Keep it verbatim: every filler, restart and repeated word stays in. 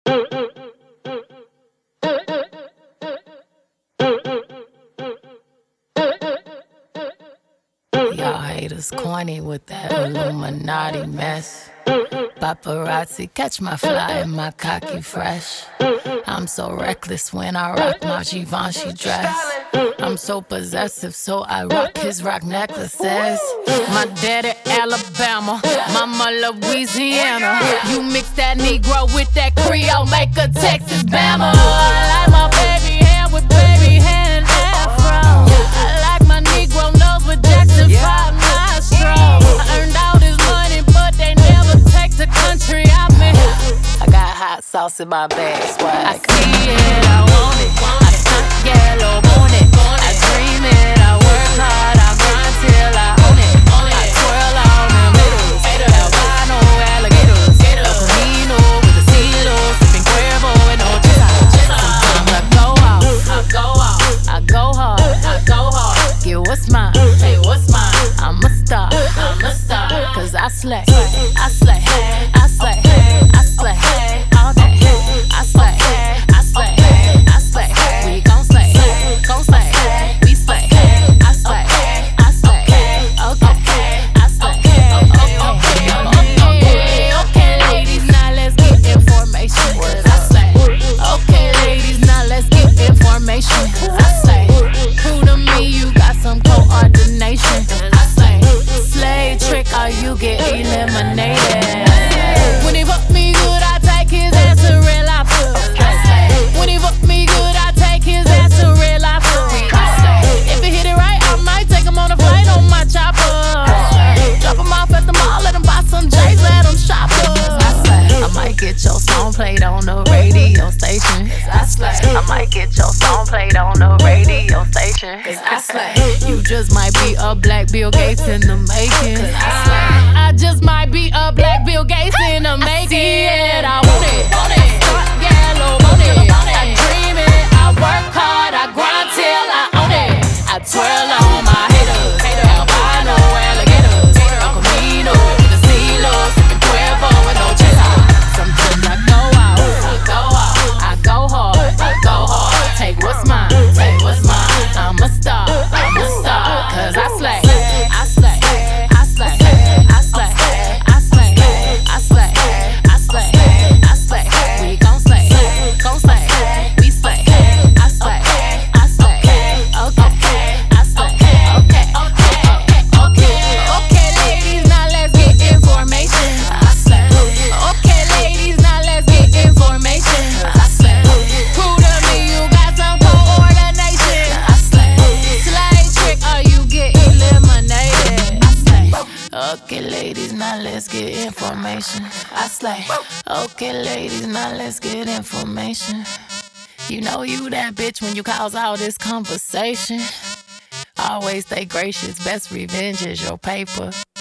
Y'all haters corny with that Illuminati mess. Paparazzi catch my fly and my cocky fresh. I'm so reckless when I rock my Givenchy dress. I'm so possessive, so I rock his rock necklaces. My daddy Alabama, mama Louisiana. You mix that Negro with that Creole, make a Texas Bama. I like my baby hair with baby hair and afro. I like my Negro nose with Jackson five nostrils. I earned all this money, but they never take the country out me. I got hot sauce in my bag, swag. I see it, I want it. I stunt yellow on it. I dream it, I work hard, I grind till I own it. I twirl on them haters, albino alligators, El Camino with the CeeLo, sipping Cuervo and Ochesa. Sometimes I go out, I go out, I go hard, I go hard. Get what's mine, hey, what's mine? I'm a star, I'm a star, cause I slay, I slay, I slay, I slay, all day. I slay, I slay, I slay, we gon' slay, gon' slay, we slay. I slay, I slay, okay, I slay, okay, okay, okay, ladies, now let's get information. I slay, okay, ladies, now let's get information. I slay, prove to me you got some coordination. I slay, slay trick or you get eliminated. When he fuck me good, I take his ass to real life. When he fuck me good, I take his ass to real life. If he hit it right, I might take him on a flight on my chopper. Drop him off at the mall, let him buy some J's, let him shop up. I might get your song played on the radio station. I might get your song played on the radio station. I slay. You just might be a black Bill Gates in the making. I just might be a black Bill Gates in the making. I see it, I want it. I start yellow, want it. I dream it, I work hard, I grind till I own it. I twirl on my haters, albino alligators, El Camino with the CeeLo, sipping Cuervo and Ochesa. Sometimes I go out, I go out, I go hard, I go hard. Take what's mine, take what's mine. I'm a star, I'm a star, cause I slay, I slay, I slay, I slay, I slay, I slay, I slay, I slay. We gon' slay, gon' slay, we slay. I slay, I slay, okay, I slay, okay, okay, okay, okay, ladies, now let's get information. I slay, okay, ladies, now let's get information. I slay, prove to me you got some coordination. I slay, slay trick or you get eliminated. I slay, okay, ladies, now let's get information. I slay, okay, ladies, now let's get information. You know you that bitch when you cause all this conversation. Always stay gracious, best revenge is your paper.